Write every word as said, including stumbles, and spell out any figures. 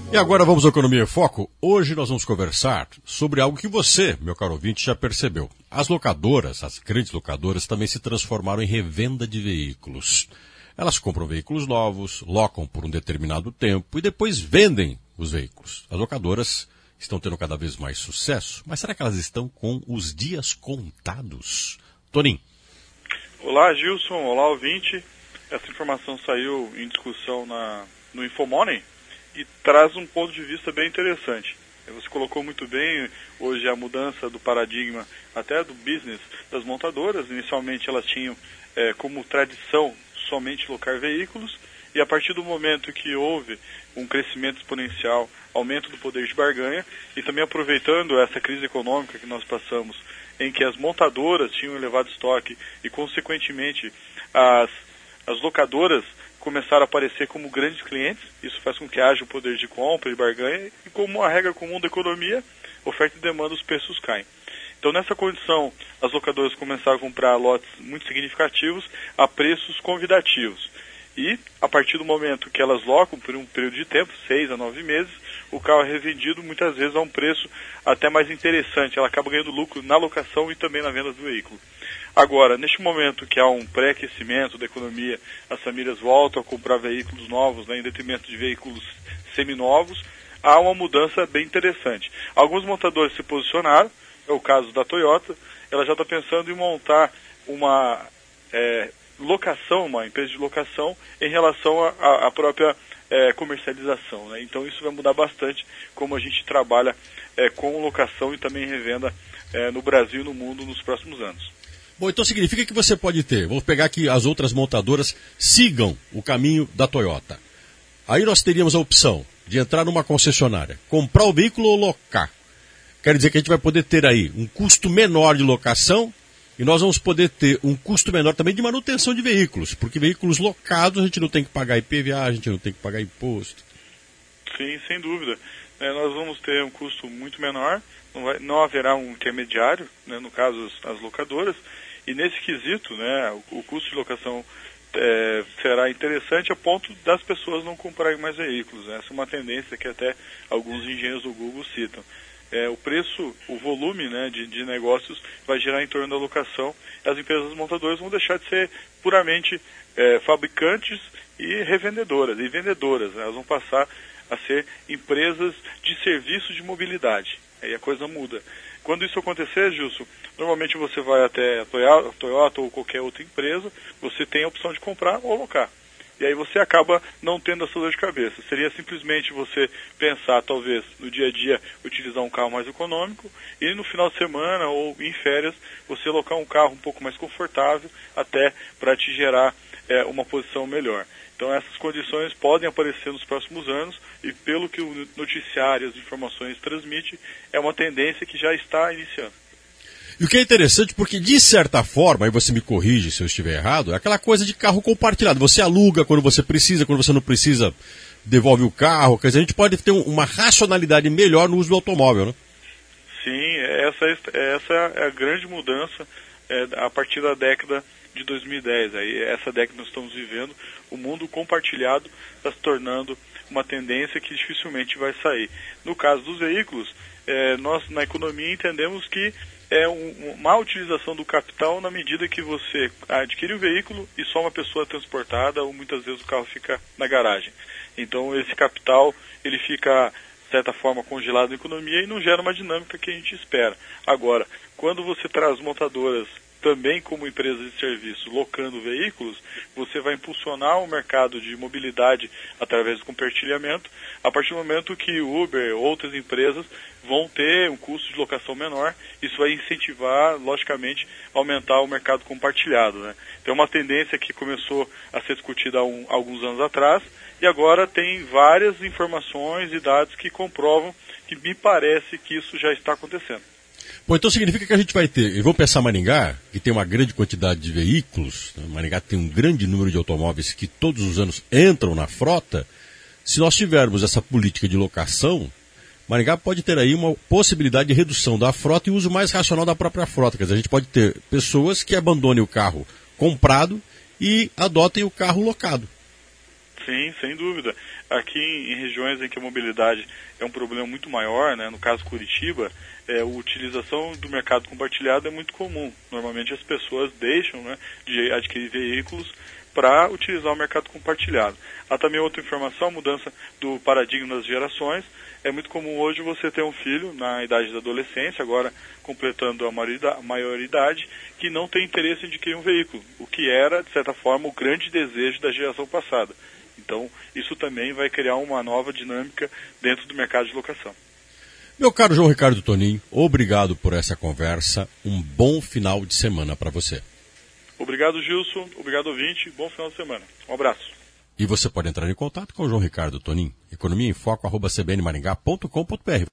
E agora vamos ao Economia em Foco. Hoje nós vamos conversar sobre algo que você, meu caro ouvinte, já percebeu. As locadoras, as grandes locadoras, também se transformaram em revenda de veículos. Elas compram veículos novos, locam por um determinado tempo e depois vendem os veículos. As locadoras estão tendo cada vez mais sucesso, mas será que elas estão com os dias contados? Toninho. Olá, Gilson. Olá, ouvinte. Essa informação saiu em discussão na, no Infomoney e traz um ponto de vista bem interessante. Você colocou muito bem hoje a mudança do paradigma até do business das montadoras. Inicialmente elas tinham é, como tradição somente locar veículos, e a partir do momento que houve um crescimento exponencial, aumento do poder de barganha, e também aproveitando essa crise econômica que nós passamos, em que as montadoras tinham elevado estoque e, consequentemente, as, as locadoras começaram a aparecer como grandes clientes. Isso faz com que haja o poder de compra e barganha, e como a regra comum da economia, oferta e demanda, os preços caem. Então, nessa condição, as locadoras começaram a comprar lotes muito significativos a preços convidativos. E, a partir do momento que elas locam por um período de tempo, seis a nove meses, o carro é revendido muitas vezes a um preço até mais interessante. Ela acaba ganhando lucro na locação e também na venda do veículo. Agora, neste momento que há um pré-aquecimento da economia, as famílias voltam a comprar veículos novos, né, em detrimento de veículos seminovos, há uma mudança bem interessante. Alguns montadores se posicionaram. É o caso da Toyota. Ela já está pensando em montar uma é, locação, uma empresa de locação em relação à própria é, comercialização, né? Então isso vai mudar bastante como a gente trabalha é, com locação e também revenda é, no Brasil e no mundo nos próximos anos. Bom, então significa que você pode ter, vamos pegar que as outras montadoras sigam o caminho da Toyota. Aí nós teríamos a opção de entrar numa concessionária, comprar o veículo ou locar. Quer dizer que a gente vai poder ter aí um custo menor de locação e nós vamos poder ter um custo menor também de manutenção de veículos, porque veículos locados a gente não tem que pagar I P V A, a gente não tem que pagar imposto. Sim, sem dúvida. É, nós vamos ter um custo muito menor, não, vai, não haverá um intermediário, né, no caso as, as locadoras, e nesse quesito, né, o, o custo de locação é, será interessante a ponto das pessoas não comprarem mais veículos. Essa é uma tendência que até alguns engenheiros do Google citam. É, o preço, o volume, né, de, de negócios vai girar em torno da locação. As empresas montadoras vão deixar de ser puramente é, fabricantes e revendedoras, e vendedoras, né? Elas vão passar a ser empresas de serviço de mobilidade. Aí a coisa muda. Quando isso acontecer, Gilson, normalmente você vai até a Toyota, a Toyota ou qualquer outra empresa, você tem a opção de comprar ou locar. E aí você acaba não tendo essa dor de cabeça. Seria simplesmente você pensar, talvez, no dia a dia, utilizar um carro mais econômico e no final de semana ou em férias, você alocar um carro um pouco mais confortável até para te gerar é, uma posição melhor. Então essas condições podem aparecer nos próximos anos e pelo que o noticiário e as informações transmite, é uma tendência que já está iniciando. E o que é interessante, porque de certa forma, aí você me corrige se eu estiver errado, é aquela coisa de carro compartilhado. Você aluga quando você precisa, quando você não precisa, devolve o carro. Quer dizer, a gente pode ter uma racionalidade melhor no uso do automóvel, né? Sim, essa, essa é a grande mudança é, a partir da década de dois mil e dez. Aí, essa década que nós estamos vivendo, o mundo compartilhado está se tornando uma tendência que dificilmente vai sair. No caso dos veículos, é, nós na economia entendemos que é um, uma utilização do capital na medida que você adquire o veículo e só uma pessoa é transportada, ou muitas vezes o carro fica na garagem. Então esse capital ele fica, de certa forma, congelado na economia e não gera uma dinâmica que a gente espera. Agora, quando você traz montadoras também como empresas de serviço locando veículos, você vai impulsionar o mercado de mobilidade através do compartilhamento, a partir do momento que o Uber ou outras empresas vão ter um custo de locação menor. Isso vai incentivar, logicamente, aumentar o mercado compartilhado, né? Então é uma tendência que começou a ser discutida há um, alguns anos atrás e agora tem várias informações e dados que comprovam que me parece que isso já está acontecendo. Bom, então significa que a gente vai ter, eu vou pensar Maringá, que tem uma grande quantidade de veículos, né? Maringá tem um grande número de automóveis que todos os anos entram na frota. Se nós tivermos essa política de locação, Maringá pode ter aí uma possibilidade de redução da frota e uso mais racional da própria frota. Quer dizer, a gente pode ter pessoas que abandonem o carro comprado e adotem o carro locado. Sim, sem dúvida. Aqui em, em regiões em que a mobilidade é um problema muito maior, né, no caso Curitiba, é, a utilização do mercado compartilhado é muito comum. Normalmente as pessoas deixam, né, de adquirir veículos para utilizar o mercado compartilhado. Há também outra informação, a mudança do paradigma das gerações. É muito comum hoje você ter um filho na idade da adolescência, agora completando a maioridade, que não tem interesse em adquirir um veículo, o que era, de certa forma, o grande desejo da geração passada. Então, isso também vai criar uma nova dinâmica dentro do mercado de locação. Meu caro João Ricardo Tonin, obrigado por essa conversa. Um bom final de semana para você. Obrigado, Gilson. Obrigado, ouvinte. Bom final de semana. Um abraço. E você pode entrar em contato com o João Ricardo Tonin, economia em foco arroba c b n maringá ponto com ponto b r.